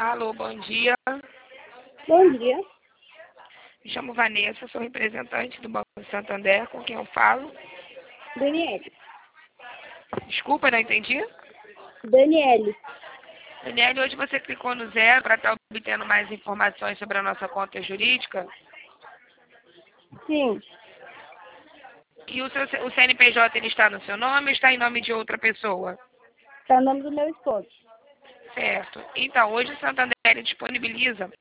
Alô, bom dia. Bom dia. Me chamo Vanessa, sou representante do Banco Santander, com quem eu falo. Daniele. Desculpa, não entendi. Daniele. Daniela, hoje você clicou no 0 para estar obtendo mais informações sobre a nossa conta jurídica. Sim. E o CNPJ ele está no seu nome ou está em nome de outra pessoa? Tá o nome do meu esposo. Certo. Então, hoje o Santander ele disponibiliza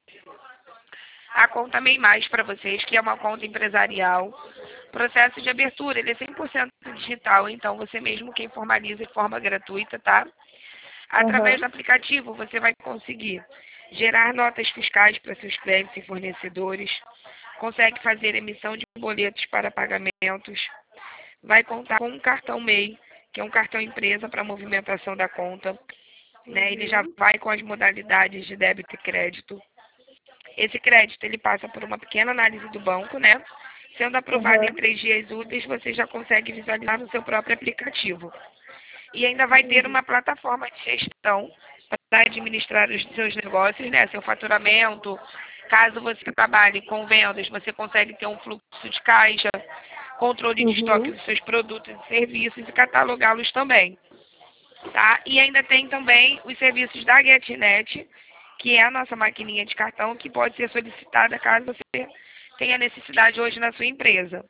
a conta MEI Mais para vocês, que é uma conta empresarial. O processo de abertura ele é 100% digital, então você mesmo quem formaliza de forma gratuita, tá? Através do aplicativo, você vai conseguir gerar notas fiscais para seus clientes e fornecedores, consegue fazer emissão de boletos para pagamentos, vai contar com um cartão MEI, que é um cartão empresa para movimentação da conta, né? Ele já vai com as modalidades de débito e crédito. Esse crédito ele passa por uma pequena análise do banco, né? Sendo aprovado em 3 dias úteis, você já consegue visualizar no seu próprio aplicativo. E ainda vai ter uma plataforma de gestão para administrar os seus negócios, né? Seu faturamento. Caso você trabalhe com vendas, você consegue ter um fluxo de caixa, controle de estoque dos seus produtos e serviços e catalogá-los também. Tá? E ainda tem também os serviços da GetNet, que é a nossa maquininha de cartão, que pode ser solicitada caso você tenha necessidade hoje na sua empresa.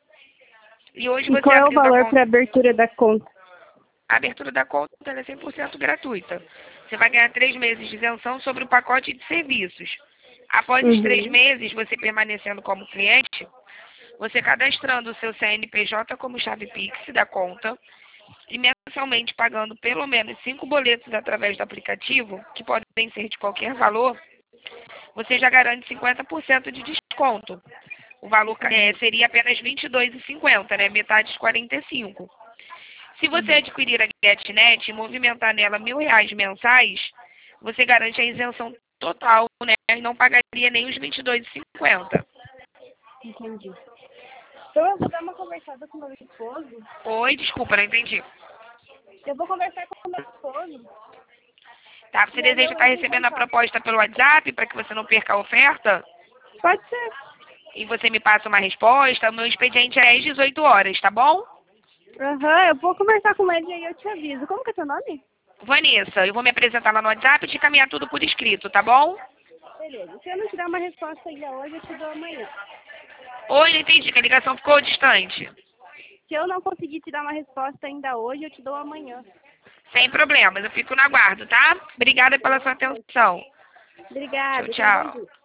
E hoje você qual é o abrindo a valor conta. para abertura da conta? A abertura da conta é 100% gratuita. Você vai ganhar 3 meses de isenção sobre o pacote de serviços. Após os 3 meses, você permanecendo como cliente, você cadastrando o seu CNPJ como chave Pix da conta e mensalmente pagando pelo menos 5 boletos através do aplicativo, que podem ser de qualquer valor, você já garante 50% de desconto. O valor seria apenas R$ 22,50, né? Metade de 45. Se você adquirir a GetNet e movimentar nela R$ 1.000 mensais, você garante a isenção total, né? E não pagaria nem os R$ 22,50. Entendi. Então eu vou dar uma conversada com meu esposo. Oi, desculpa, não entendi. Eu vou conversar com meu esposo. Tá, você deseja estar recebendo a proposta pelo WhatsApp para que você não perca a oferta? Pode ser. E você me passa uma resposta. O meu expediente é às 18 horas, tá bom? Eu vou conversar com ele e aí eu te aviso. Como que é teu nome? Vanessa, eu vou me apresentar lá no WhatsApp e te caminhar tudo por escrito, tá bom? Beleza. Se eu não te dar uma resposta ainda hoje, eu te dou amanhã. Oi, não entendi, que a ligação ficou distante. Se eu não conseguir te dar uma resposta ainda hoje, eu te dou amanhã. Sem problemas, eu fico no aguardo, tá? Obrigada pela sua atenção. Obrigada. Tchau, tchau.